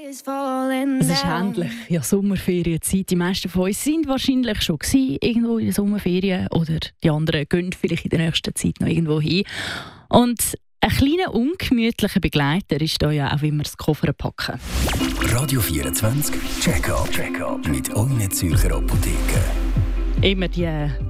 Es ist endlich Sommerferienzeit. Die meisten von uns sind wahrscheinlich schon irgendwo in der Sommerferien oder die anderen gehen vielleicht in der nächsten Zeit noch irgendwo hin. Und ein kleiner ungemütlicher Begleiter ist da ja auch, wie wir das Koffer packen. Radio 24 Check-up mit euren Zürcher Apotheken. Immer die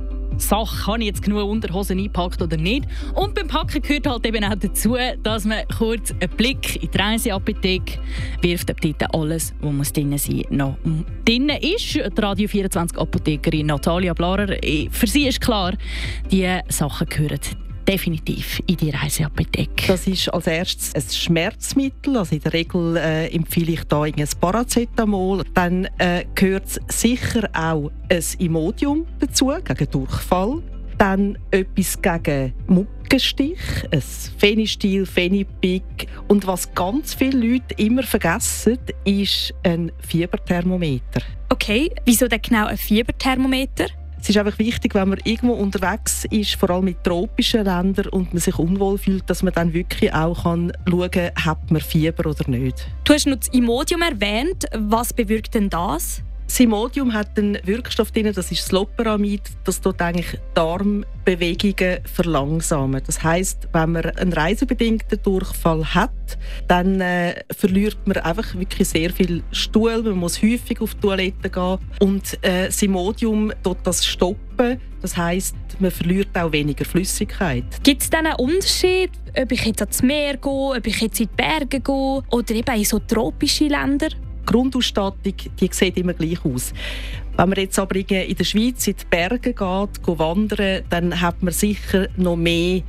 Sache, habe ich jetzt genug Unterhosen eingepackt oder nicht? Und beim Packen gehört halt eben auch dazu, dass man kurz einen Blick in die Reiseapotheke wirft, ob dort alles, was drin sein muss, noch drin ist. Die Radio 24 Apothekerin Natalia Blarer, für sie ist klar, diese Sachen gehören definitiv in die Reiseapotheke. Das ist als erstes ein Schmerzmittel. Also in der Regel empfehle ich da ein Paracetamol. Dann gehört sicher auch ein Imodium dazu, gegen Durchfall. Dann etwas gegen Mückenstich, ein Phenestil, Phenipig. Und was ganz viele Leute immer vergessen, ist ein Fieberthermometer. Okay, wieso denn genau ein Fieberthermometer? Es ist einfach wichtig, wenn man irgendwo unterwegs ist, vor allem mit tropischen Ländern, und man sich unwohl fühlt, dass man dann wirklich auch schauen kann, hat man Fieber oder nicht. Du hast noch das Imodium erwähnt. Was bewirkt denn das? Das Imodium hat einen Wirkstoff drin, das ist das Loperamid, das tut eigentlich Darmbewegungen verlangsamen. Das heisst, wenn man einen reisebedingten Durchfall hat, dann verliert man einfach wirklich sehr viel Stuhl. Man muss häufig auf die Toilette gehen. Und das Imodium tut das stoppen. Das heisst, man verliert auch weniger Flüssigkeit. Gibt es dann einen Unterschied, ob ich jetzt ans Meer gehe, ob ich jetzt in die Berge gehe oder eben in so tropische Länder? Die Grundausstattung, die sieht immer gleich aus. Wenn man jetzt aber in der Schweiz in die Berge geht wandern, dann hat man sicher noch mehr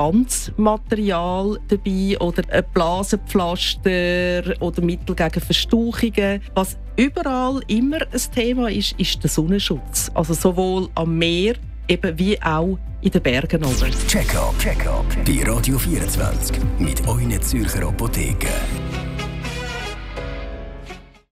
Verbandsmaterial dabei oder ein Blasenpflaster oder Mittel gegen Verstauchungen. Was überall immer ein Thema ist, ist der Sonnenschutz. Also sowohl am Meer eben wie auch in den Bergen oben. Check-up bei Radio 24 mit euren Zürcher Apotheken.